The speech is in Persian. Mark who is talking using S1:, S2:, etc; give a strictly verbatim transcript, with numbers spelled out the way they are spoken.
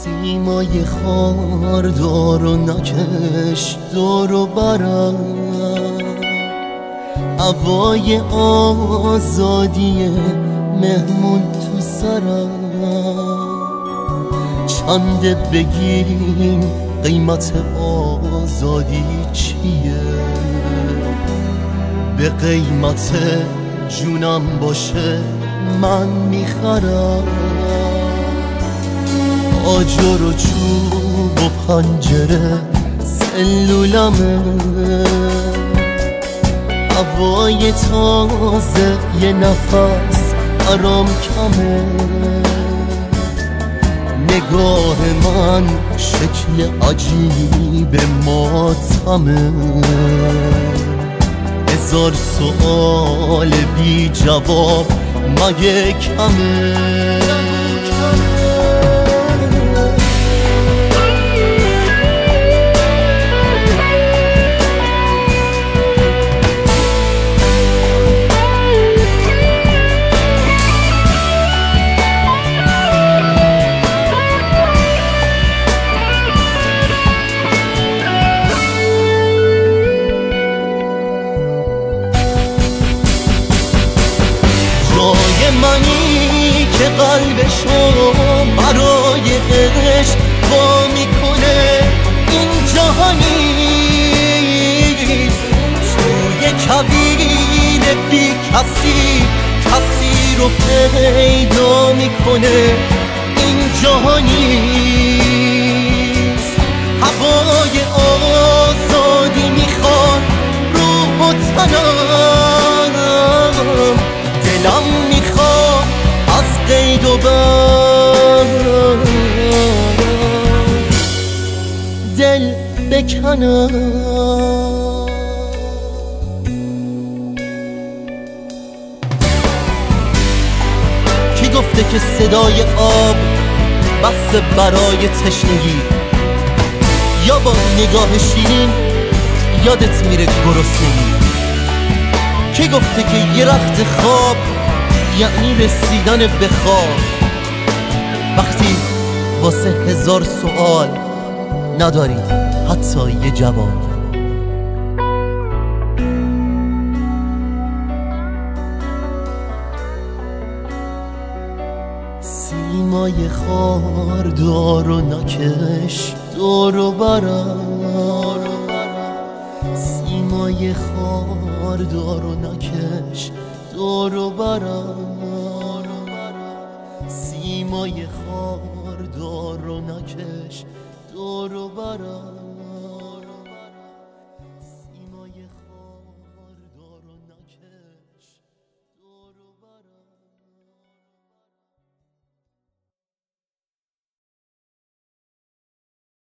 S1: سیمای خاردار و نکش دور و برم، هوای آزادی مهمون تو سرم. چنده بگیریم قیمت آزادی چیه؟ به قیمت جونم باشه من میخرم. آجر و چوب و پنجره سلولمه، هوای تازه یه نفس برام کمه. نگاه من شکل عجیب ماتمه، هزار سؤال بی جواب مگه کمه؟ جای منی که قلبشو برای عشق وا میکنه، این جهانی توی کبین بی کسی کسی رو پیدا میکنه. این جهانی هوای آزادی میخواد روح و تنم، دلم میخواد از قید و بند دل بکنم. کی گفته که صدای آب بس برای تشنگی؟ یا با نگاه شیرین یادت میره گرسنگی؟ کی گفته که یه رخت خواب یعنی رسیدن به خواب، وقتی واسه هزار سوال نداری حتی یه جواب؟ سیمای خاردار و نکش دور و برم، سیمای خاردار و نکش دور و برم، سیمای خاردار و نکش دور و برم.